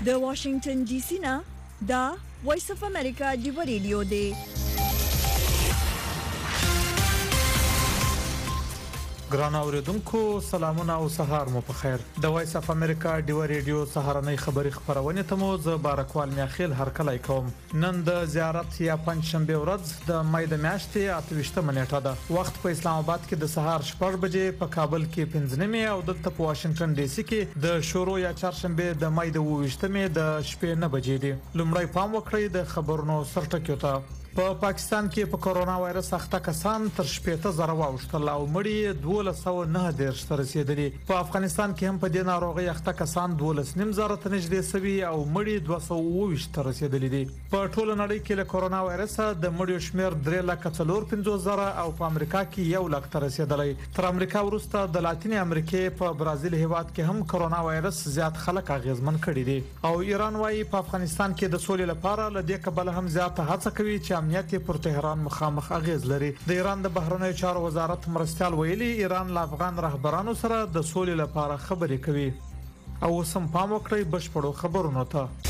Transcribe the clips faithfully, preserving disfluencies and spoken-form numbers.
د واشنگټن ډي سي نه دا وایس اف امریکا دی ریډیو دی. ګران اوریدونکو سلامونه او سهار مو په خیر. د وایس اف امریکا دی ریډیو سهارنۍ خبری خبرونه ته مو ز بارکوال میاخیل هر کله کوم. نن د زیارت یا پنځ شنبه ورځ د مې د میاشتې اتهشتمه نیټه ده. وخت په اسلام آباد کې د سهار شپږ بجې، په کابل کې پنځه نیمه او د په واشنگټن ډي سي کې د شروع یا چهارشنبه د مې د اوویشتمه د شپې نه بجې دي. لومړی پام وکړئ د خبرونو سرټکیو ته. په پا پاکستان کې په کورونا وایرس اخته کسان تر شپږ زره واوښتل او مړي دوه سوه نه دیرش ته رسیدلي. په افغانستان کې هم په دې ناروغي اخته کسان دوه نیم زره ته نږدې سوي او مړي دوه سوه اوه ویشت ته رسیدلي دي. په ټوله نړۍ کې له کورونا وایرس د مړیو شمیر درې لک څلور پنځوس زره او په امریکا کې یو لک ته رسیدلی. تر امریکا وروسته د لاتین امریکې په برازیل هیواد کې هم کورونا وایرس زیات خلک اغیزمن کړي دي او ایران وايي په افغانستان کې د سولې لپاره لدې کبل هم زیات هڅه کوي چې امنیت پر تهران مخامخ اغیز لري. د ایران د بهرنیو چارو وزارت مرستيال ویلي ایران له افغان رهبرانو سره د سولې لپاره خبرې کوي. او سم پام وکړئ بشپړو خبرونو ته.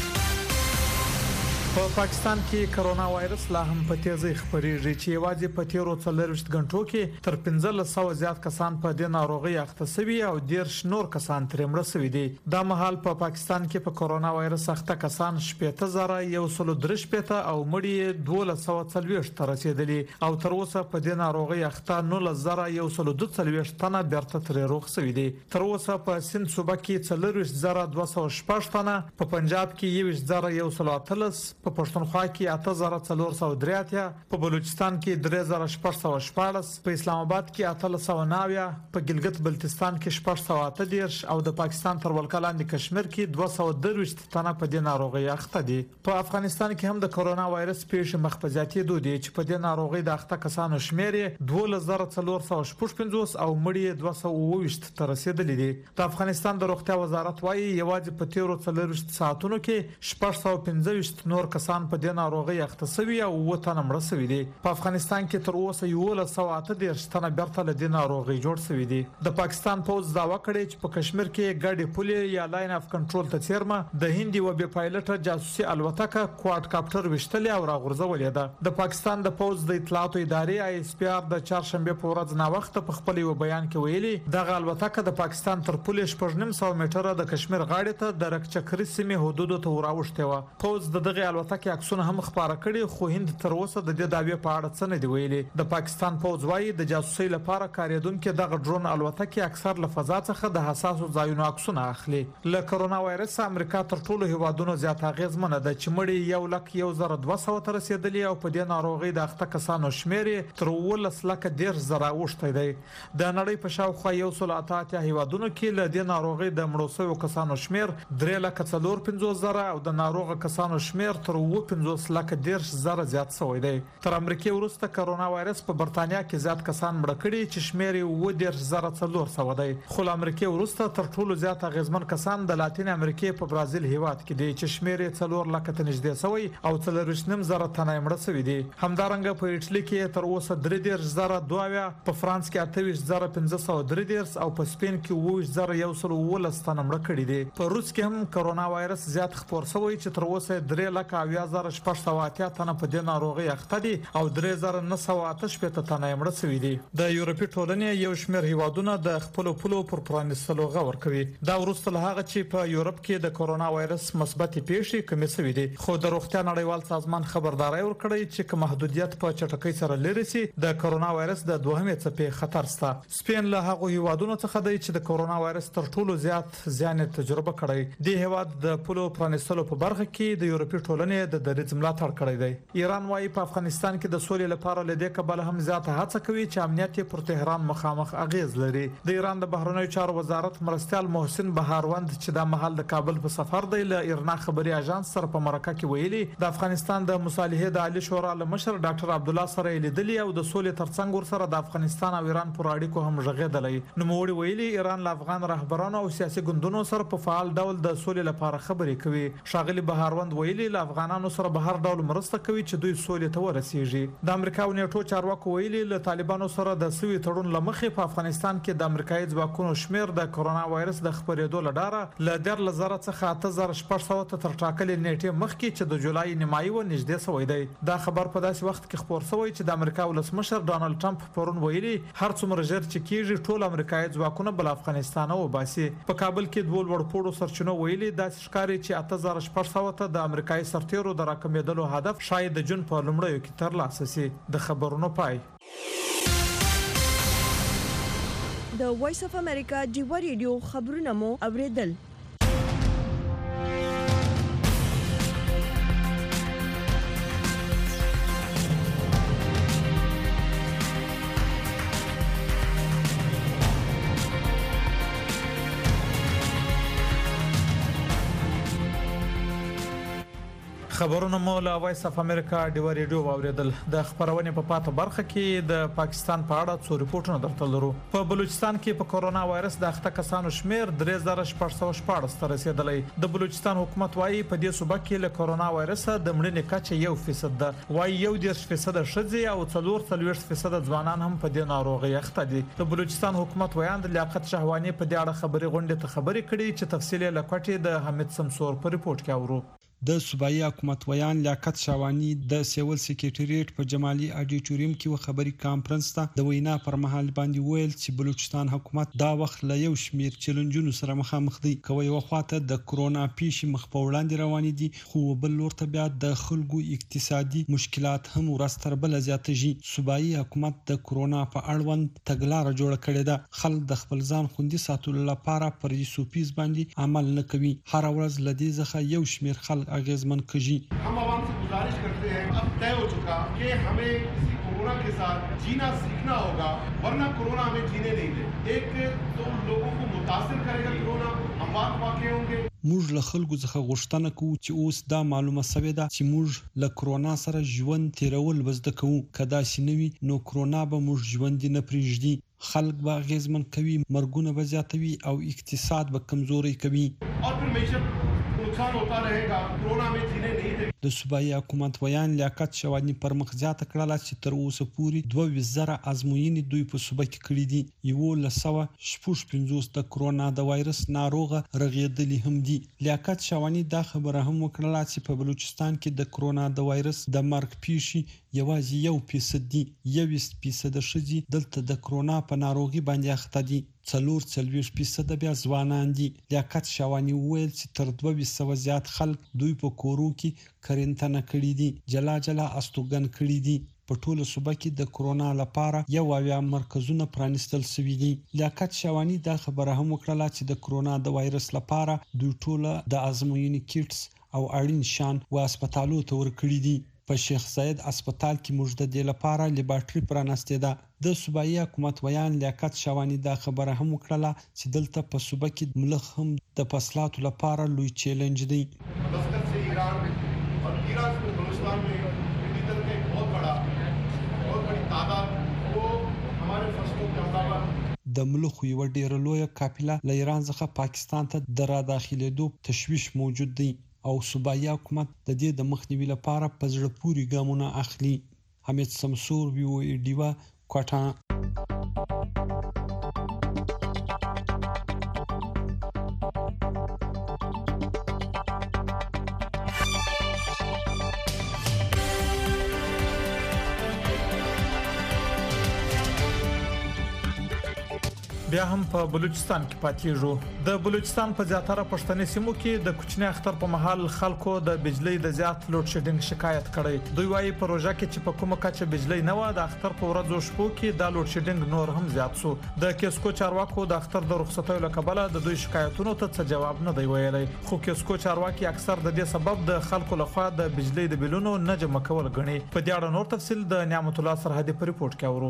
په پا پاکستان کې کورونا وایرس لا هم په تیزی خپریږي چې یوازې په تیرو څلورویشت غنټو کې تر پنځه سوه زیات کسان په دې ناروغي اخته شوي او ډیر نور کسان ترې مړه شوي دي. دا مهال په پا پاکستان کې په کورونا وایرس اخته کسان شپږ زره یو سل درش پته او مړي دوه سوه څلوېښت ته رسیدلي او تر اوسه په دې ناروغي اخته نه زره یو سل دوه څلوېښت تنه بیرته ترې روغ شوي دي. تر اوسه په سند صوبه کې څلورویشت زره دوه سوه شپږ تنه، په پنجاب کې یوویشت زره یو سل اتلس، په پښتونخوا کې اته زره څلور سوه درې اتیا، په بلوچستان کې درې زره شپږ سوه شپاړس، په اسلام آباد کې اته سوه نوي، په ګلګت بلتستان کې شپږ سوه اته دیرش او د پاکستان تر ولکه لاندې کشمیر کې دوه سوه درویشت تنه په دې ناروغي اخته دي. په افغانستان کې هم د کورونا وایرس پیښې مخ په زیاتېدو دي چې په دې ناروغي د اخته کسانو شمیر دوه زره څلور سوه شپږ پنځوس او مړي دوه سوه اوه ویشت ته رسیدلي دي. د افغانستان د روغتیا وزارت وايي یوازې په تیرو څلورویشت ساعتونو کې شپږ سوه پنځه ویشت نور کسان په دې ناروغي اخته شوي او و تنه مړه شوي دي. په افغانستان کې تر اوسه یو سوه اته دیرش تنه بیرته له دې ناروغي جوړ شوي دي. د پاکستان پوز داوا کړې چې په کشمیر کې ګاډي پولې یا لاین اف کنټرول ته چیرمه د هندي و بي پایلټ جاسوسي الوتکه کواد کاپټر وشتلې او راغورځولې ده. د پاکستان د پوز د اطلاعاتو ادارې آی اس پی ار د چهارشنبه په ورځ نا وخت په خپل یو بیان کې ویلي دغه الوتکه د پاکستان تر پولې شپږ نیم سوه میټره د کشمیر غاړې ته د رکچکري سیمې حدودو ته وراوښته و. پوز د دغه الوتکې عکسونه هم خبره کړي خو هند تر اوسه د دې دعوی په اړه څه نه دی ویلي. د پاکستان پوز وايي د جاسوسي لپاره کاریدونکو دغه ډرون الوتکې اکثر له فضا څخه د حساسو ځایونو عکسونه اخلي. له کورونا وایرس امریکا تر ټولو هیوادونو زیات اغیزمنه ده چې مړي یو لک یو زره دوه سوه ته رسیدلي او په دې ناروغي د اخته کسانو شمیر تر اوولس لک ډیر زره اوښتی دی. د نړۍ په شاوخوا یو سل اته اتیا هیوادونو کې له دې ناروغي د مړو شویو کسانو شمیر درې لک څلور پنځوس زره او د ناروغ کسانو شمیر تر اوه پنځوس لک ډیر زره زیات شوی دی. تر امریکا وروسته کورونا وایرس په برتانیا کې زیات کسان مړه کړي چې شمیر یې اوه دیرش زره څلور سوه دی. خو له امریکا وروسته تر ټولو زیات اغیزمن کسان د لاتین امریکا په برازیل هیواد کې دي چې شمیر یې څلور لک ته نږدې شوی او څلورویشت نیم زره تنه مړه شوي دي. همدارنګه په ایټالي کې تر اوسه درې دیرش زره دوه اویا، په فرانس کې اته ویشت زره پنځه سوه درې دیرش او په سپین کې اوه ویشت زره یو سل اوولس تنه مړه کړي دي. په روس کې هم کورونا وایرس زیات خپور شوی چې تر اوسه درې لک اویا زره شپږ سوه اتیا تنه په دې ناروغي اخته دي او درې زره نه سوه اته شپېته تنه مړه شوي دي. د یورپي ټولنې یو شمېر هیوادونه د خپل پولو پر پرانیستلو غور کوي. دا وروسته له هغه چې په یورپ کې د کورونا وایرس مثبت پیښې کمې شوي دي. خو د روغتیا نړیوال سازمان خبرداري ورکړی چې که محدودیت په چټکۍ سره لري سي د کورونا وایرس د دوهمې څپې خطر شته. سپین له هغه هیوادونو څخه دی چې د کورونا وایرس تر ټولو زیات زیان تجربه کړی. د هیواد د پولو پرانیستلو په برخه کې د یورپي ټولنې د دریځ ملاتړ کړی دی. ایران وايي په افغانستان کې د سولې لپاره لدې کبل هم زیاته هڅه کوي چې امنیت پر تهران مخامخ اغیز لري. د ایران د بهرنیو چارو وزارت مرستيال محسن بهاروند چې د محل د کابل په سفر دی له ایرنا خبري اژانس سره په مرکه کې ویلي د افغانستان د مصالحې د عالی شورا له مشر ډاکټر عبد الله سره لیدلی او د سولې ترڅنګ ور سره د افغانستان او ایران پر اړیکو هم ژغېدلی. نو موړي ویلي ایران له افغان رهبرانو او سیاسي ګوندونو سره په فعال ډول د سولې لپاره خبرې کوي. شاغلي بهاروند ویلي له افغانانو سره به هر ډول مرسته کوي چې دوی سولې ته ورسیږي. د امریکا او نیټو چارواکو ویلي له طالبانو سره د سوي تړون لمخې په افغانستان کې د امریکایي ځواکونو شمیر د کرونا وایرس د خپرېدو لډاره له ډیر لزر څخه اته زره شپږ سوه تر ټاکلې نیټې مخکې چې د جولای نیمایي و نږدې شوی دی. دا خبر په داسې وخت کې خبر شوی چې د امریکا ولسمشر ډانلډ ټرمپ پرون ویلي هر څومره ژر چې کیږي ټول امریکایي ځواکونه بل افغانستان او باسي. په کابل کې دوه لوړپوړو سرچینو ویلي دا ښکاري چې اته زره شپږ سوه ته د امریکایي سرتیرو د راکمېدلو هدف شاید د جون په لومړیو کې ترلاسه شي. د خبرونو پای. د وایس اف امریکا ډیوا ریډیو خبرونه مو اوریدل. خبرونه مو له وایس اف امریکا ډیوا ریډیو واوریدل. د خبرونې په پاته برخه کې د پاکستان په اړه څو ریپورتونه درته لرو. په بلوچستان کې په کرونا وایرس د اخته کسانو شمیر درې زره شپږ سوه شپاړس ته رسیدلی. د بلوچستان حکومت وايي په دې صوبه کې له کرونا وایرس د مړینې کچه یو فیصد ده. وايي یو دېرش فیصد ښځې او څلور څلوېښت فیصد ځوانان هم په دې ناروغي اخته دي. د بلوچستان حکومت ویاند لیاقت شهوانی په دې اړه خبري غونډه ته خبري کړي چې تفصیل یې لکوټي د حمید سمسور په ریپورت کې اورو. د صوبایي حکومت ویان لیاقت شاوانی د سیول سکریټریټ په جمالي اډیټوریم کې و خبري کانفرنس ته د وینا پر مهال باندې ویل چې بلوچستان حکومت دا وخت له یو شمیر چیلنجونو سره مخامخ دی. کوي وخواته د کرونا پیښې مخ په وړاندې روان دي خو بل لورته بیا د خلکو اقتصادي مشکلات هم ورستر بل زیاتېږي. صوبایي حکومت د کرونا په اړوند تګلارې جوړ کړې ده. خلک د خپل ځان خوندي ساتلو لپاره پر یوسوپیز باندې عمل نه کوي. هر ورځ لدی ځخه یو شمیر خلک आगेजमन कजी. हम आवाम से गुजारिश करते हैं, अब तय हो चुका कि हमें इसी कोरोना के साथ जीना सीखना होगा, वरना कोरोना हमें जीने नहीं दे. एक तो लोगों को मुतासिर करेगा कोरोना, अमवात वाक़े होंगे. موږ له خلکو څخه غوښتنه کوو چې اوس دا معلومه شوې ده چې موږ له کرونا سره ژوند تیرول وزده کوو. کدا شنوي نو کرونا به موږ ژوند نه پریږدي. خلک به اغیزمن کوي, مرګونه به زیاتوي او اقتصاد به کمزوري کوي. और फिर معیشت नुकसान होता रहेगा, कोरोना में जीने नहीं दे. د صوبایي حکومت ویان لیاقت شوانی پر مخ زیاته کړله چې تر اوسه پورې دوه وزره ازموینې دوی په صوبه کې کړې دي. یو لسوه شپږ پنځوس د کرونا د وایرس ناروغه رغېدلي هم دي. لیاقت شوانی دا خبره هم وکړه چې په بلوچستان کې د کرونا د وایرس د مرګ پیښې یوازې یو فیصد دي. یویشت فیصد ښځې دلته د کرونا په ناروغي باندې اخته دي. څلور څلوېښت فیصد بیا ځوانان دي. لیاقت شوانی وویل چې تر دوه ویشت سوه زیات خلک دوی په کورو کې کرنټینه کړي دي, جلا جلا استوګن کړي دي. په ټوله صوبه کې د کرونا لپاره یو اویا مرکزونه پرانیستل شوي دي. لیاقت شوانی دا خبره هم وکړه چې د کرونا د وایرس لپاره دوی ټوله د ازموینې کیټس او اړین شان و هسپتالو ته ورکړي دي. په شیخ زاید هسپتال کې موږ د دې لپاره لیبارټري پرانستې ده. د صوبایي حکومت ویان لیاقت شوانی دا خبره هم وکړه چې دلته په صوبه کې ملخ هم د فصلاتو لپاره لوی چیلنج دی. مسقط से ईरान और ईरान से बलूचिस्तान में डिजिटल का एक बहुत बड़ा बहुत बड़ी तादाद वो हमारे फसलों के अलावा د ملخو یو ډیره لویه قافله له ایران څخه پاکستان ته د را داخلېدو تشویش موجود دی او صوبایي حکومت د دې د مخنیوي لپاره په زړه پورې ګامونه اخلي. حمید سمسور وی او ډیوا کوټا. بیا هم په بلوچستان کې پاتېږو. د بلوچستان په زیاتره پښتني سیمو کې د کوچني اختر په محل خلکو د بجلی د زیات لوډ شیډینګ شکایت کړي. دوی وايي پروژه کې چې په کومه کچه بجلی نه و د اختر په ورځو شپو کې د لوډ شیډینګ نور هم زیات شو. د کیسکو چارواکو د اختر د رخصتۍ له کبله د دوی شکایتونو ته څه جواب نه دی ویلی. خو کیسکو چارواکي اکثر د دې سبب د خلکو لخوا د بجلی د بلونو نه جمع کول غني. په دې اړه نور تفصیل د نعمت الله سرحدي په ریپورت کې اورو.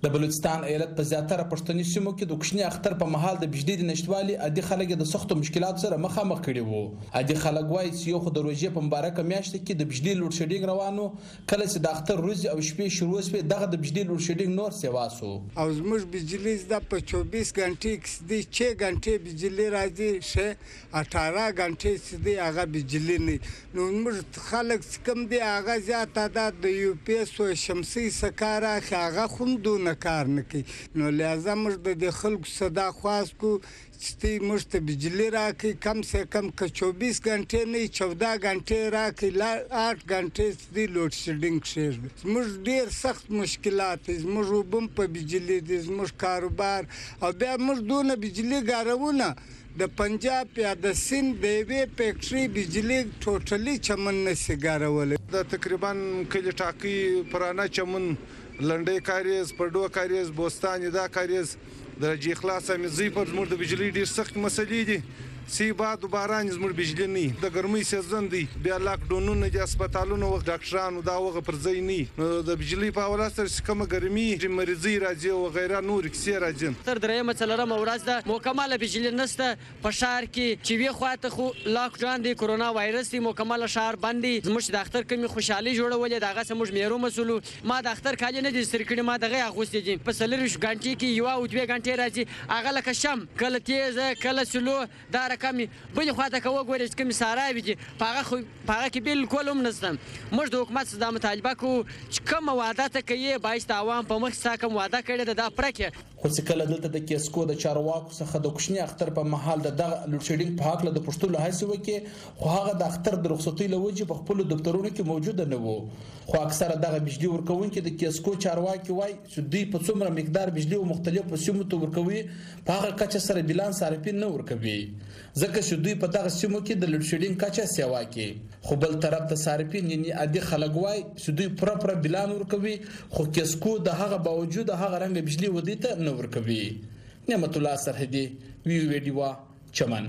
د بلوچستان ایالت په زیاتره پښتني سیمو کې د کوچني اختر په مهال د بجلی د نشټوالي عادي خلک د سختو مشکلاتو سره مخامخ کړي وو. عادي خلک وایي چې یو خو د روژې په مبارکه میاشت کې د بجلی لوډ شیډینګ روانو، کله چې د اختر ورځې او شپې شروع شوې دغه د بجلی لوډ شیډینګ نور سیوا سو. او زموږ بجلی د په چوبیس غنټې کې د چھ غنټې بجلی راځي، شه اٹھارہ غنټې چې دی هغه بجلی نه. نو موږ خلک کم دی هغه زیات تعداد د یو پی ایس او شمسي سکاره هغه خوم دونه کار نه کوي. نو لازم موږ د خلکو صدا خواست کو چې موږ ته بجلی راکړي، کم سے کم که چوبیس غنټې نه چودہ غنټې راکړي، لا آٹھ غنټې دی لوډ شیډینګ شي. موږ ډیر سخت مشکلات زموږ وبم په بجلی دي، زموږ کاروبار او بیا موږ دونه بجلی ګارونه د پنجاب یا د سند د یوې فیکټري بجلی ټوټلی چمن نشي ګارول. د تقریبا کلی ټاکی پرانا چمن لنډۍ کاریز پردو کاریز بوستان دا کاریز د جی خلاص مزي پر زموږ د بجلی ډیر سخت مسلې دي. سی باد باران زموږ بجلی نه د ګرمۍ سیزن دی، بیا لاک ډاونونه د هسپتالونو وخت ډاکټرانو دا وغه پر ځای نه. نو د بجلی په حواله سره کومه ګرمي مریضي راځي او غیره نور کیسې راځي. تر درېیمه څلورمه ورځ ده مکمله بجلی نشته په ښار کې چې وی خواته خو لاک ډاون دی، کرونا وایرس دی، مکمله ښار بند دی. زموږ د اختر کمی خوشحالي جوړولې دغه زموږ میرو مسولو ما د اختر کالي نه دي ستر کړي، ما دغه اغوستې دي په څلورویشت غنټې کې یو او دوه غنټې راځي، هغه لکه شم کله تیز کله سلو دا رقم بل خواته کوه ګورې چې کوم ساراوي دي په هغه خو په هغه کې بالکل هم نشته. موږ د حکومت څخه دا مطالبه کوو چې کومه وعده ته کوي باعث د عوام په مخ څخه کوم وعده کړې ده دا پوره کړي. خو چې کله دلته د کیسکو د چارواکو څخه د کوچني اختر په مهال د دغه لوډ شیډینګ په حق له د پښتو له هڅې وکړي، خو هغه د اختر د رخصتۍ له وجې په خپل دفترونو کې موجود نه وو. خو اکثره دغه بجلی ورکوونکي د کیسکو چارواکي وایي چې دوی په څومره مقدار بجلی او مختلفو سیمو ته ورکوي په هغه کچه سره بیلانس صارفین نه ورکوي، ځکه چې دوی په دغه سیمو کې د لوډ شیډینګ کچه سیوا کوي. خو بل طرف ته صارفین یعنی عادي خلک وایي چې دوی پوره پوره بیلان ورکوي، خو کیسکو د هغه باوجود هغه رنګ بجلی ودی ته نه ورکوي. نعمت الله سرحدي، وی وی ډیوا، چمن.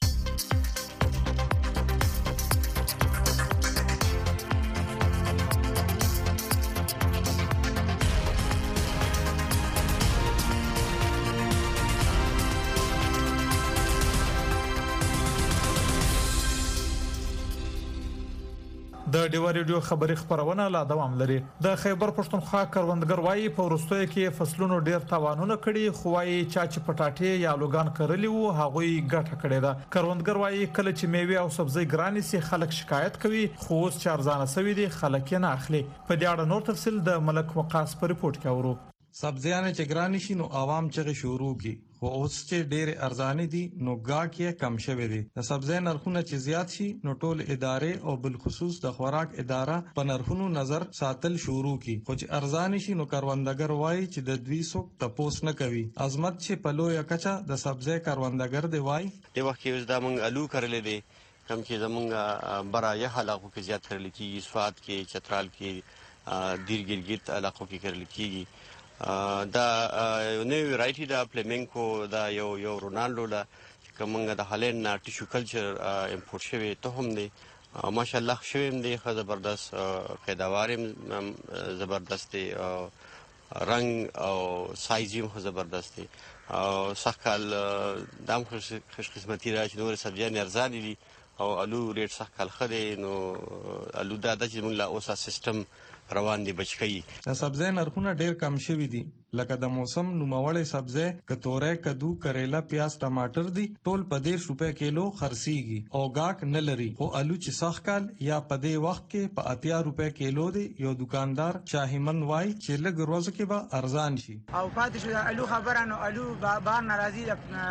د ډیوا ریډیو خبری خبرونه لا دوام لري. د خیبر پښتونخوا کروندګر وایي په ورستوي کې فصلونو ډیر تاوانونه کړي، خو وایي چا چې پټاټي یا لوګان کرلی وو هغه ګټه کړي ده. کروندګر وایي کله چې میوه او سبزی ګرانې سي خلک شکایت کوي، خو اوس چې ارزانه سوي دي خلک نه اخلي. په دې اړه نور تفصیل د ملک وقاص په ریپورت کې اورو. سبزیانه چې ګران شي نو عوام چې شروع کی، خو اوس چې ډېر ارزانه دي نو گاګ یې کم شوی دی. د سبزی نرخونه چې زیات شي نو ټول ادارې او بالخصوص د خوراک اداره په نرخونو نظر ساتل شروع کی، خو چې ارزانه شي نو کروندګر وایي چې د دوی څوک تپوس نه کوي. عظمت چې په لویه کچه د سبزی کروندګر دی وایي د وخت کې اوس دا مونږ الو کرلې دي، کم چې زمونږ برایه علاقو کې زیات کرل کیږي، سواد کې، چترال کې، دیر ګرګیت علاقو کې کرل کیږي. دا نوې ورایټي دا فلیمنکو دا یو یو رونالډو لا چې کومه د هالند ټیشو کلچر امپورټ شوی ته هم دی ماشاءالله شوی هم دی، خو زبردست پیداوار هم زبردست دی، رنگ او سایز هم زبردست دی او سخکال دام خوش قسمتی را چې نور سبزیان ارزانه دي او الو ریټ سخکال خدي. نو الو دا د چې موږ لا اوسه سیستم روان دي بچکی. د سبزی نرخونه ډیر کم شوي دي، لکه د موسم نوموړی سبزی کتوری، کدو، کریلا، پیاز، ټماټر دي ټول په دیرش روپۍ کیلو خرڅیږي او گاک نه لري. خو الو چې سخکال یا په دې وخت کې په اتیا روپۍ کیلو دی. یو دکاندار شاهیمن وای چې لږ ورځ کې به ارزان شي. او پاتې شو الو خبره نو الو بار ناراضي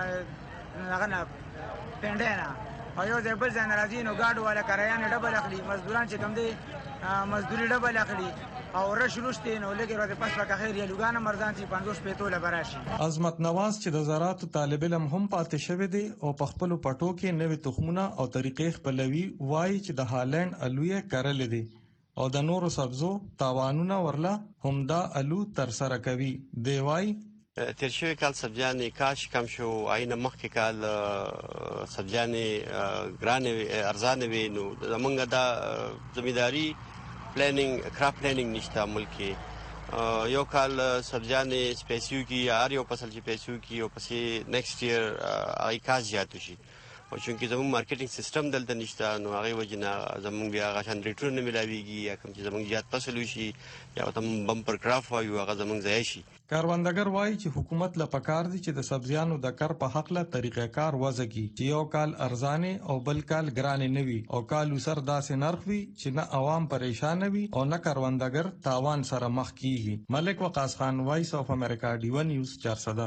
هغه نه پندنه او یو ځای بل ځای ناراضي نو ګاډو والا کرایان ډبل اخلي، مزدوران چې کوم دي مزدوري ډبل اخلي او رشلوشته نو لګي ورته پس پکه خیر یا لګانه مرزان چې پنځوس پېتو لبراشي. عظمت نواز چې د زراعت طالب علم هم پاتې شوی دی او په خپل پټو کې نوې تخمونه او طریقې خپلوي، وایي چې د هالند الوی کرل دي او د نورو سبزو تاوانونه ورله هم دا الو تر سره کوي. دی وایي تیر شوی کال سبزیانې کاش کم شو، عینه مخکې کال سبزیانې ګرانې ارزانه وي. نو زمونږ دا زمینداری پلانینګ کراپ پلانینګ نشته ملک یو کال سبزیانې سپیسیو کی هر یو فصل چې پیسو کی او پسې نیکسټ ایئر هغه کاز زیات شي او چونکې زموږ مارکیټینګ سیستم دلته نشته نو هغه وجنه زموږ بیا هغه شان ریټرن نه ملاويږي یا کوم چې زموږ زیات فصل وشي یا تم بمپر کراف وایو هغه زموږ ځای شي. کاروندګر وایي چې حکومت له پکار دي چې د سبزیانو د کر په حق له طریقې کار وضع کړي چې یو کال ارزانه او بل کال ګرانه نه وي او کال وسر داسې نرخ وي چې نه عوام پریشان وي او نه کاروندګر تاوان سره مخ کیږي. ملک وقاص خان، وایس اف امریکا، ډی ون نیوز، چارسده.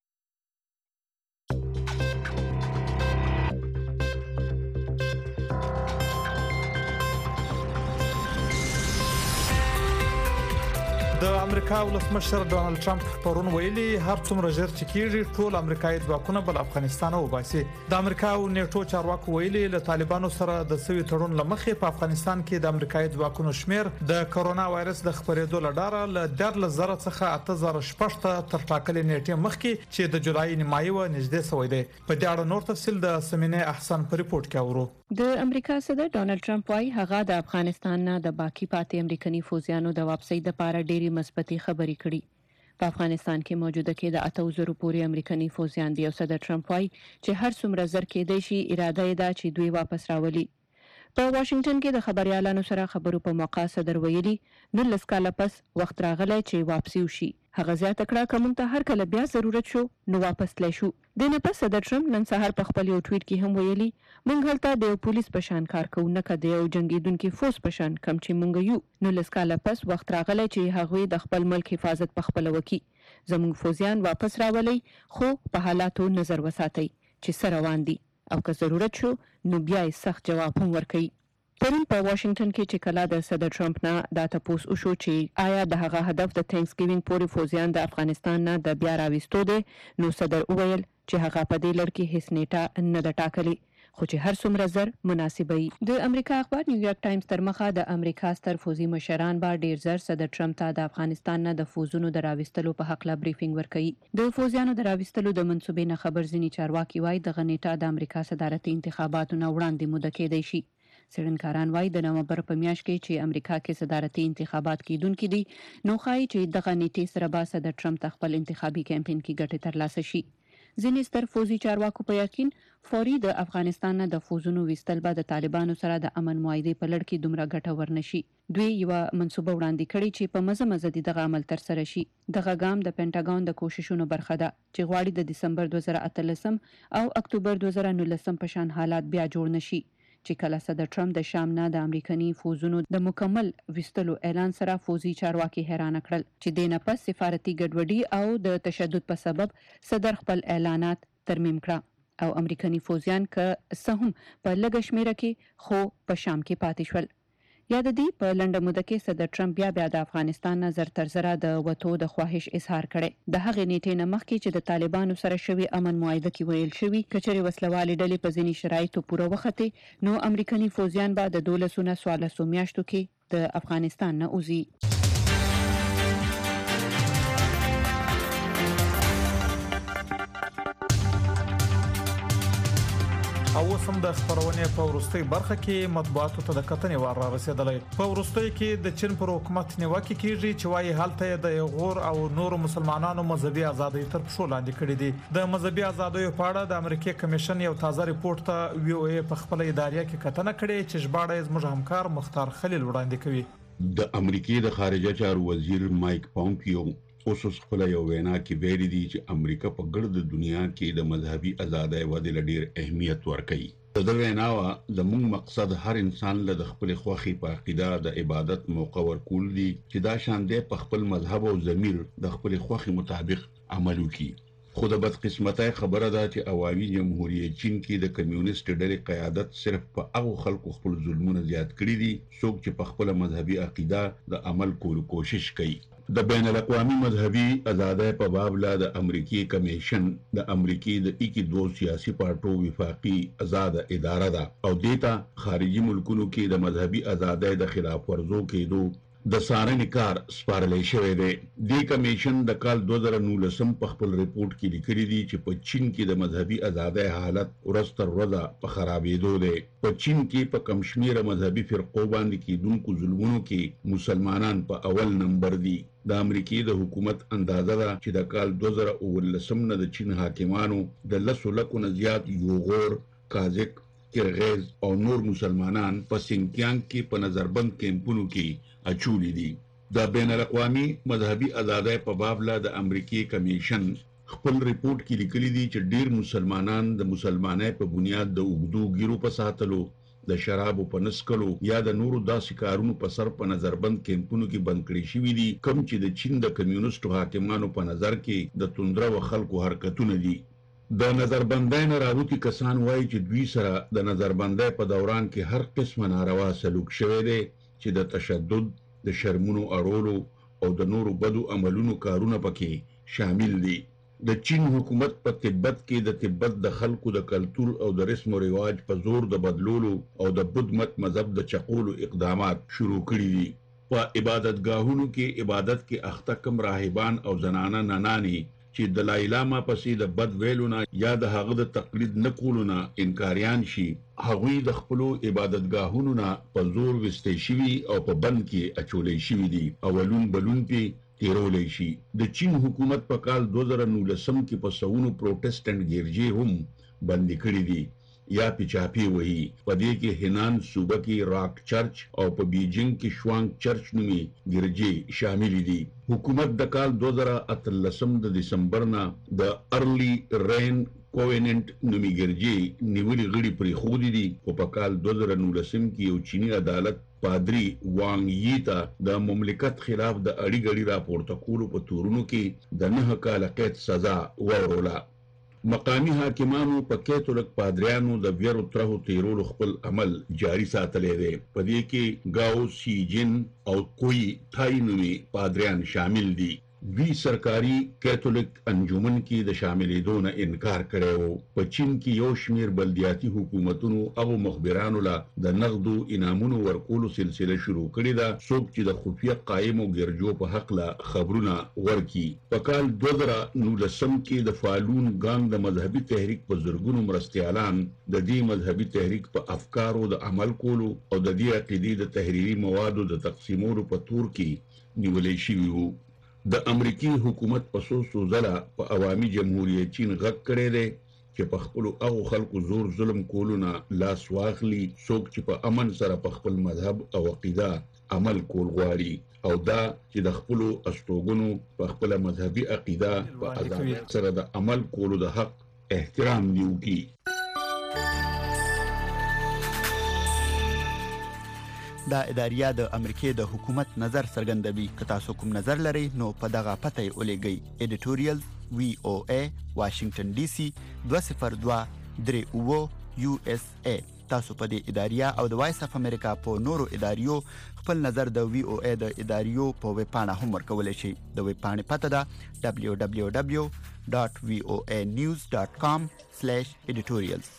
د امریکا ولسمشر ډونالد ټرمپ پرون ویلي هر څومره ژر چې کیږي ټول امریکایي ځواکونه بل افغانستان وباسي. د امریکا او نیټو چارواکو ویلي له طالبانو سره د سوي تړون لمخې په افغانستان کې د امریکایي ځواکونو شمیر د کرونا وایرس د خپرېدو لپاره له ډېر زره څخه اته زره شپږ ته تر ټاکلې نیټې مخکې چې د جولای نیمایي و نږدې سوی دی. په دې اړه نور تفصیل د سمینه احسان په ریپورت کې اورو. د امریکا صدر ډونالد ټرمپ وايي هغه د افغانستان نه د باقی پاتې امریکایي فوجیانو د واپسۍ لپاره ډېری مثبتي خبرې کړي. په افغانستان کې موجوده کې د اته زره پورې امریکایي فوجیان دی او صدر ټرمپ وايي چې هر څومره زر کېدای شي اراده یې ده چې دوی واپس راولي. په واشنگټن کې د خبريالانو سره خبرو په موقع صدر ویلي نو لسکاله پس وخت راغلی چې واپسی وشي. هغه زیاته کړه کوم ته هر کله بیا ضرورت شو نو واپس تللی شو. د نه پس صدر ټرمپ نن سهار په خپل یو ټویټ کې هم ویلي موږ هلته د پولیس په شان کار کوو نه کده یو جنگیدونکو فوج په شان کم چې موږ یو. نو لسکاله پس وخت راغلی چې هغه د خپل ملک حفاظت په خپل وکي. زموږ فوجیان واپس راولي خو په حالاتو نظر وساتئ چې سره روان دي او که ضرورت شو نو بیا یې سخت جواب هم ورکړي. پرون په واشنگټن کې چې کله د صدر ټرمپ نه دا تاسو وشو چې آیا د هغه هدف د تھینکس گیوینګ پورې فوجیان د افغانستان نه د بیا راوستو دي نو صدر وویل چې هغه په دې لړ کې هیڅ نیټه نه د ټاکلي خو چې هر څومره زر مناسب وي. د امریکا اخبار نیویارک ټایمز تر مخه د امریکا ستر فوجي مشران با ډیر زر صدر ټرمپ ته د افغانستان نه د فوجونو د راوستلو په حق لا بریفینګ ورکړي. د فوجیانو د راوستلو د منسوبې نه خبر ځنی چارواکي وای د غنیټه د امریکا صدارتي انتخاباتو نه وړاندې موده کېدای شي. څېړنکاران وایي د نومبر په میاشت کې چې امریکا کې صدارتي انتخابات کیدونکي دي نو ښایي چې دغه نیټې سره به صدر ټرمپ خپل انتخابي کمپاین کې ګټه ترلاسه شي. ځینې ستر فوجي چارواکو په یقین فوري د افغانستان نه د فوجونو وستل به د طالبانو سره د امن معاهده په لړ کې دومره ګټه ورنشي. دوی یو منسوبه وړاندې کړي چې په مزه مزه دغه عمل تر سره شي. دغه ګام د پینټاګون د کوششونو برخه ده چې غواړي د دسمبر دوه زره اتلسم او اکتوبر دوه زره نولسم په شان حالات بیا جوړ نشي چې کله صدر ټرمپ د شام نه د امریکایي فوجونو د مکمل وستلو اعلان سره فوجي چارواکي حیران کړل چې د نه پس سفارتي ګډوډي او د تشدد په سبب صدر خپل اعلانات ترمیم کړ او امریکایي فوجیان که سهم په لږ شمیره کې خو په شام کې پاتې شول. یاد دی په لنډه موده کې صدر ټرمپ بیا بیا د افغانستان نه زر تر زره د وټو د خواهش اظهار کړي. د هغې نیټې نه مخکې چې د طالبانو سره شوی امن معاهده کې ویل شوی کچري وسلوالې ډلې په ځینی شرایطو پوره وخته نو امریکایي فوجیان به د دولسونه سوالسو میاشتو کې د افغانستان نه اوزي. او سم د خبرونه په ورستۍ برخه کې مطبوعاتو ته د کتنې وار را رسیدلې. په ورستۍ کې د چین پر حکومت نیوکه کیږي چې وايي حالت د غور او نور مسلمانانو مذهبي ازادۍ تر پښو لاندې کړې دي. د مذهبي ازادۍ په اړه د امریکای کمیشن یو تازه ریپورت ته وی او ای په خپل ادارې کې کتنه کړې چې ژباړه زموږ همکار مختار خلیل وړاندې کوي. د امریکای د خارجه چارو وزیر مایک پومپیو اوس خپل یو وینا کې ویلي دي چې امریکا په ګرد دنیا کې د مذهبي ازادۍ ودې لډیر اهمیت ورکوي. د ویناوه زموږ مقصد هر انسان له خپل خوخي په عقیده د عبادت موقع ورکول دي چې دا شان دی په خپل مذهب او ضمیر د خپل خوخي مطابق عمل وکړي. خو د بدقسمتۍ خبره ده چې عوامي جمهوریت چین کې د کمیونست ډلې قیادت صرف په هغه خلکو خپل ظلمونه زیات کړي دي څوک چې په خپل مذهبي عقیده د عمل کولو کوشش کوي. د بین الاقوامي مذهبي ازادۍ په باب لا د امریکای کمیشن د امریکای د اکی دو سیاسي پارټو وفاقي آزاد اداره ده او دیتا خارجي ملکونو کې د مذهبي ازادۍ د خلاف ورزو کېدو د سارنې کار سپارلې شوی دی. د کمیشن د کال دوه زره نولسم په خپل ریپورت کې لیکلي دي چې په چین کې د مذهبي ازادۍ حالت ورځ تر ورځې په خرابېدو دی. په چین کې په کم شمېره مذهبي فرقو باندې کېدونکو ظلمونو کې مسلمانان په اول نمبر دي. د امریکای د حکومت اندازه ده چې د کال دوه زره اوولسم نه د چین حاکمانو د لسو لکو نه زیات یوغور، کازک، کرغیز او نور مسلمانان په سینکیانګ کې په نظربند کیمپونو کې اچولي دي. د بین الاقوامي مذهبي ازادۍ په باب لا د امریکای کمیشن خپل ریپورت کې لیکلي دي چې ډیر مسلمانان د مسلمانۍ په بنیاد د اوږدو ګیرو په ساتلو، د شرابو په نسکلو یا د نورو داسې کارونو په سر په نظربند کیمپونو کې بند کړي شوي دي، کوم چې د چین د کمیونستو حاکمانو په نظر کې د توندره و خلکو حرکتونه دي. د نظربندۍ نه راوتي کسان وایي چې دوی سره د نظربندۍ په دوران کې هر قسمه ناروا سلوک شوی دی چې د تشدد، د شرمونو اړولو او د نورو بدو عملونو کارونه پکې شامل دي. د چین حکومت په تبت کې د تبت د خلکو د کلتور او د رسم و رواج په زور د بدلولو او د بدھ مت مذهب د چقولو اقدامات شروع کړي دي. په عبادتګاهونو کې عبادت کې اخته کم راهبان او زنانه ننانی چې د لایلاما پسې د بد ویلونه یا د هغه د تقلید نه کولو نه انکاریان شي، هغوی د خپلو عبادتګاهونو نه په زور وستی شوي او په بند کې اچولی شوي دي او ولون بلون پې تیرولی شي. د چین حکومت په کال دوه زره نولسم کې په سوونو پروټسټنټ ګیرجې هم بندي کړي دي یا پیچاپی وهي. په دې کې هنان صوبه کې راک چرچ او په بیجینګ کې شوانګ چرچ نومي ګیرجې شامل دي. حکومت د کال دوه زره اتلسم د دسمبر نه د ارلی رین کویننٹ نومي ګیرجې نیولي غړي پرېښودي دي، خو په کال دوه زره نولسم کې یو چینی عدالت پادری وانګ یی ته د مملکت خلاف د اړي ګړي راپورته کولو په تورونو کې د نه کاله قید سزا وروړه. مقامی حاکمانو په کیتولک پادریانو د ویرو ترهو تیرولو خپل عمل جاری ساتلی دی. په دې کې گاو سی جن او کوئی تھای نومي پادریان شامل دي. دوی سرکاري کیتولک انجمن کې د شاملېدو نه انکار کړی و. په چین کې یو شمیر بلدیاتي حکومتونو هغو مخبرانو له د نغدو انعامونو ورکولو سلسله شروع کړې ده، څوک چې د خفیه قایمو ګرجو په هکله خبرونه ورکي. په کال دوه زره نولسم کې د فالون ګانګ د مذهبي تحریک په زرګونو مرستیالان د دې مذهبي تحریک په افکارو د عمل کولو او د دې عقیدې د تحریري موادو د تقسیمولو په تور کې نیولی شوي وو. د امریکای حکومت په څو څو ځله په عوامي جمهوریت چین غږ کړی دی چې په خپلو هغو خلکو زور ظلم کولو نه لاس واخلي څوک چې په امن سره په خپل مذهب او عقیده عمل کول غواړي، او دا چې د خپلو استوګنو په خپله مذهبي عقیده په ازادۍ سره د عمل کولو د حق احترام دې وکړي. دا اداریه د امریکای د حکومت نظر څرګندوي. که تاسو کوم نظر لرئ نو په دغه پته یې ولیږئ. ایډیټوریال وی او ای واشنگټن ډي سي دوه صفر دوه درې اوه یو اس ای. تاسو په دې اداریه او د وایس اف امریکا په نورو اداریو خپل نظر د وی او ای د اداریو په ویب پاڼه هم ورکولی شئ. د ویب پاڼې پته ده دبلیو دبلیو دبلیو ډاټ وی او ای نیوز ډاټ کام سلیش ایډیټوریالز.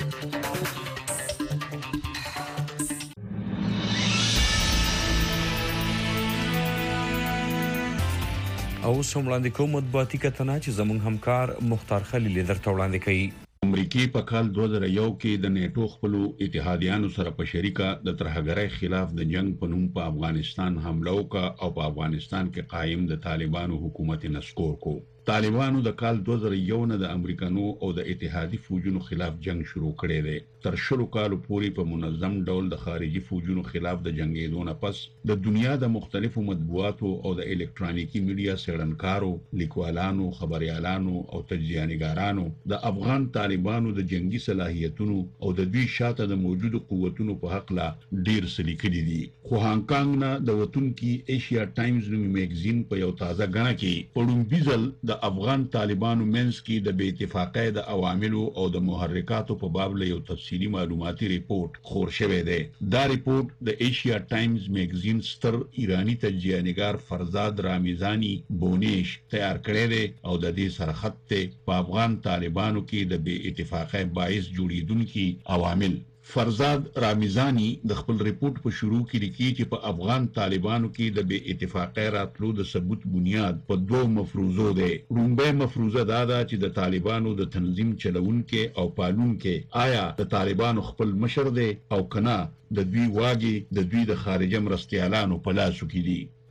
او سم وړاندې کوم مطبوعاتي کتنه چې زموږ همکار مختار خلیل درته وړاندې کوي. امریکای په کال دوه زره یو کې د نیټو خپلو اتحادیانو سره په شریکه د ترهګرۍ خلاف د جنگ په نوم په افغانستان حمله وکړه او په افغانستان کې قایم د طالبانو حکومت نسکور کو. طالبانو د کال دوه زره یو نه د امریکانو او د اتحادي فوجونو خلاف جنگ شروع کړی دی. تر شلو کالو پورې په منظم ډول د خارجي فوجونو خلاف د جنگېدو نه پس د دنیا د مختلفو مطبوعاتو او د الکترونیکي میډیا څېړنکارو، لیکوالانو، خبريالانو او تجزیه‌نګارانو د افغان طالبانو د جنگي صلاحیتونو او د دوی شاته د موجودو قوتونو په حق لا ډیر څه لیکلي دي. خو هانګ کانګ نه د وطنکي ایشیا ټایمز نومي میګزین په یو تازه غڼه کې په لومړي ځل د افغان طالبانو منځ کې د بې اتفاقۍ د عواملو او د محرکاتو په باب له یو تفصیلي معلوماتي ریپورت خور شوی دی. دا ریپورت د ایشیا ټایمز میګزین ستر ایرانی تجزیه‌نګار فرزاد رامیزانی بونیش تیار کړی دی او د دې سره خط ته په افغان طالبانو کې د بې اتفاقۍ باعث جوړیدونکي عوامل. فرزاد رامیزانی د خپل ریپورت په شروع کې لیکي چې په افغان طالبانو کې د بې اتفاقۍ راتلو د ثبوت بنیاد په دوه مفروضو دی. لومړی مفروضه دا ده چې د طالبانو د تنظیم چلونکي او پالونکي آیا د طالبانو خپل مشر دی او کنه د دوی واګي د دوی د خارجه مرستیالانو په لاسو کې دي.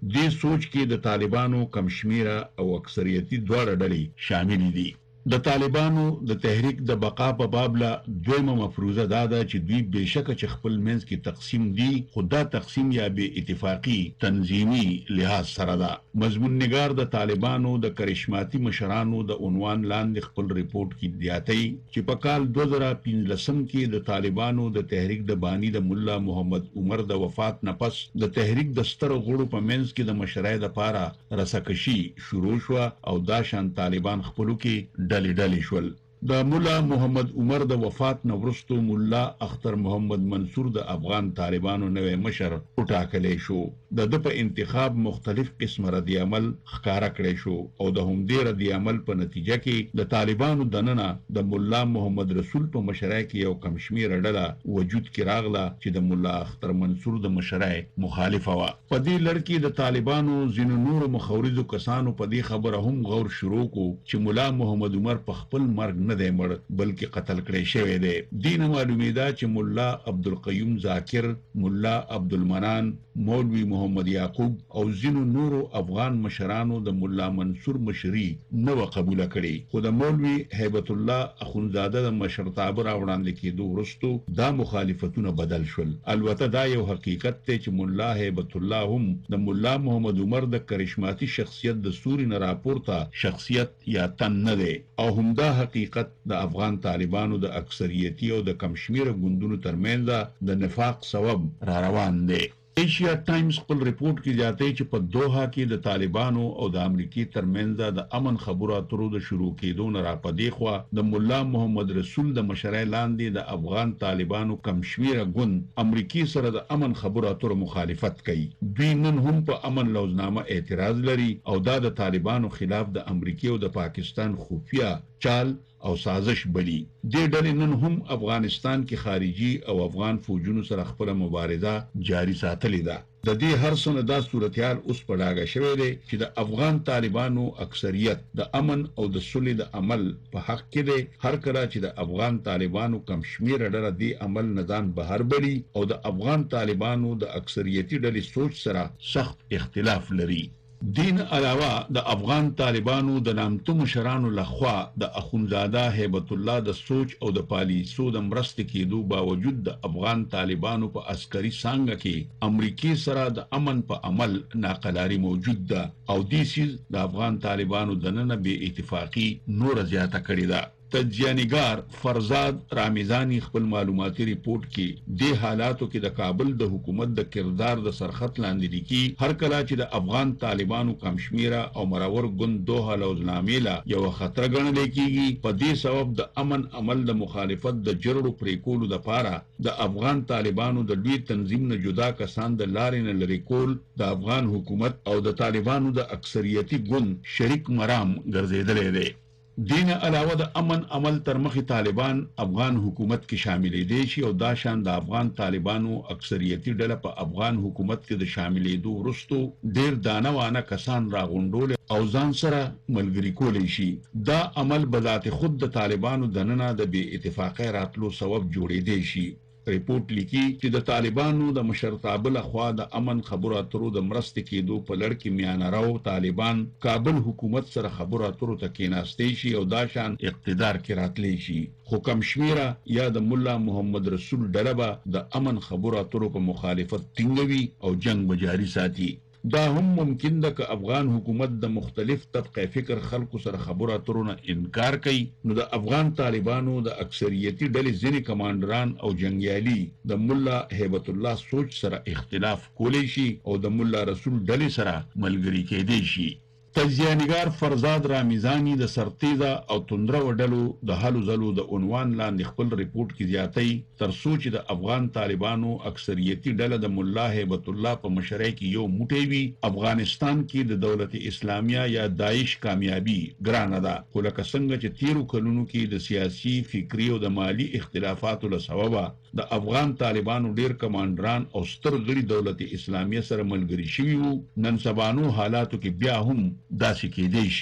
دې سوچ کې د طالبانو کم شمیره او اکثریتي دواړه ډلې شامل دي. د طالبانو د تحریک د بقا په باب لا دویمه مفروضه دا ده چې دوی بهشکه چې خپل منځ کې تقسیم دي، خو دا تقسیم یا به اتفاقی تنظیمی لحاظ سره ده. مضمون نگار د طالبانو د کرشماتي مشرانو د عنوان لاندې خپل ریپورت کې دیاتي چې په کال دوه زره پنځلسم کې د طالبانو د تحریک د بانی د مولا محمد عمر د وفات نه پس د تحریک د ستر غړو په منځ کې د مشرۍ لپاره رسکشي شروع شو او دا شان طالبان خپلو کې ډلې ډلې شول. د مولا محمد عمر د وفات نه وروسته مولا اختر محمد منصور د افغان طالبانو نوې مشر وټاکلی شو. د د په انتخاب مختلف قسم ردی عمل ښکارا کړی شو او د همدې ردی عمل په نتیجه کې د طالبانو دننه د مولا محمد رسول په مشرۍ کې یو کم شمیر ډله وجود کې راغله چې د مولا اختر منصور د مشرۍ مخالفه وه. په دې لړ کې د طالبانو ځینو نورو مخورزو کسانو په دې خبره هم غور شروع کو چې مولا محمد عمر په خپل مرګ نه دی مړ بلکې قتل کړی شوی دی. دین معلومیده چې مولا عبدالقیوم ذاکر، مولا عبدالمنان، مولوی محمد یعقوب او ځینو نورو افغان مشرانو د مولا منصور مشري نه و قبوله کړي، خو د مولوی هیبت الله اخونزاده د مشرتابه راوړاندې کېدو وروسته دا مخالفتونه بدل شول. البته دا یو حقیقت دی چې مولا هیبت الله هم د مولا محمد عمر د کرشماتي شخصیت د سوري نه راپورته شخصیت یا تن نه دی او همدا حقیقت د افغان طالبانو د اکثریتي او د کم شمیره ګوندونو ترمنځ د نفاق سبب را روان دی. ایشیا ټایمز خپل ریپورت کې ځاتې چې په دوحه کې د طالبانو او د امریکای ترمنځ د امن خبرو اترو د شروع کېدو نه را پدې خو د مولا محمد رسول د مشرۍ لاندې د افغان طالبانو کم شمیره ګوند امریکای سره د امن خبرو اترو مخالفت کوي. دوی نن هم په امن لوزنامه اعتراض لري او دا د طالبانو خلاف د امریکای او د پاکستان خفیه چال او سازش بلی. دې ډلې نن هم افغانستان کې خارجي او افغان فوجونو سره خپل مبارزه جاری ساتلې ده. د دې هر څه نه دا صورتحال اوس په ډاګه شوی دی چې د افغان طالبانو اکثریت د امن او د صلح د عمل په حق کې دی. هر کله چې د افغان طالبانو کم شمیره ډله دې عمل نه ځان بهر بلی او د افغان طالبانو د اکثریتي ډلې سوچ سره سخت اختلاف لري. دین علاوه د افغان طالبانو د نامتو مشرانو لخوا د اخونزاده هیبت الله د سوچ او د پالیسو د مرستې کېدو باوجود د افغان طالبانو په عسکري څانګه کې امریکای سره د امن په عمل ناقلاري موجود ده او دې سیز د افغان طالبانو دننه بې اتفاقي نور زیاته کړې ده. تجزیه‌نگار فرزاد رامیزانی خپل معلوماتي ریپورت کې د حالاتو کې د کابل د حکومت د کردار د سرخط لاندې لیکي هر کله چې د افغان طالبانو کم شمیره او مرور ګوند دوه لوزنامې لا یو خطر ګڼل کېږي. په دې سبب د امن عمل د مخالفت د جرړو پریکولو لپاره د افغان طالبانو د لوی تنظیم نه جدا کسان د لارې نه لري کول د افغان حکومت او د طالبانو د اکثریتي ګوند شریک مرام ګرځیدلی دی. دین علاوه د امن عمل تر مخې طالبان افغان حکومت کې شاملې دي شي او دا شان د افغان طالبانو اکثریتي ډله په افغان حکومت کې د شاملېدو وروسته ډیر دانه وانه کسان راغونډول او ځان سره ملګری کولی شي. دا عمل به ذات خود د طالبانو دننه د بې اتفاقۍ راتلو سبب جوړېدی شي. ریپورت لیکي چې د طالبانو د مشرتابه لخوا د امن خبرو اترو د مرستې کېدو په لړ کې میانه راو طالبان کابل حکومت سره خبرو اترو ته کېناستی شي او دا شان اقتدار کې راتلی شي. خو کم شمیره یا د مولا محمد رسول ډله به د امن خبرو اترو په مخالفت ټینګوي او جنگ به جاري ساتي. دا هم ممکن ده که افغان حکومت د مختلف طبقه فکر خلکو سره خبرو اترو نه انکار کوي نو د افغان طالبانو د اکثریتي ډلې ځینې کمانډران او جنګیالي د مولا هیبت الله سوچ سره اختلاف کولی شي او د مولا رسول ډلې سره ملګری کېدی شي. تجزیه‌نگار فرزاد رامیزانی د سرتیزه او توندره وډلو د حلو زلو د عنوان لاندې خپل ریپورت کې زیاتې تر څو چې د افغان طالبانو اکثریتي ډله د مولا هیبت الله په مشرۍ کې یو موټی وي افغانستان کې د دولت اسلامیه یا داعش کامیابی ګرانه ده. خو لکه څنګه چې تیرو کلونو کې د سیاسي فکری او د مالی اختلافاتو له سببه د افغان طالبانو ډیر کمانډران او ستر غړي دولت اسلامیه سره ملګری شوي وو، نن سبانو حالاتو کې بیا هم داسې کېدی شي.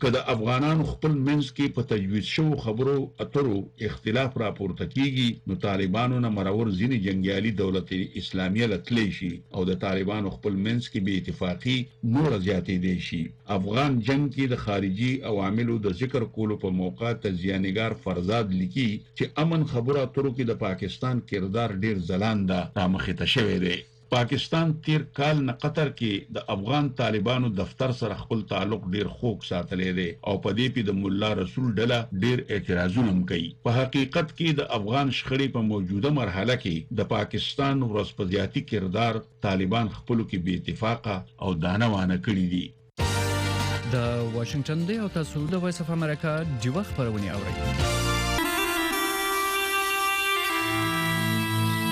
کله افغانانو خپل منځ کې په تجویز شو خبرو اترو اختلاف راپورته کیږي نو طالبانو نه مرور ځینی جنگیالي دولت اسلامیه لتلی شي او د طالبانو خپل منځ کې به اتفاقی نور زیاتې دي شي افغان جنگ کې د خارجي عواملو د ذکر کولو په موقع تزیانګار فرزاد لیکي چې امن خبرو اترو کې د پاکستان کردار ډیر ځلانده رامخته شوی دی پاکستان تیر کال نه قطر کې د افغان طالبانو دفتر سره خپل تعلق ډیر خوږ ساتلې دی او په دې کې د مولا رسول ډله ډیر اعتراضونه کوي په حقیقت کې د افغان شخړې په موجوده مرحله کې د پاکستان ورسپدياتي کردار طالبان خپل کې بې اتفاقه او دانوانه کړی دي د واشنگټن دی او تاسو د وایس اف امریکا د وخت پرونی اورئ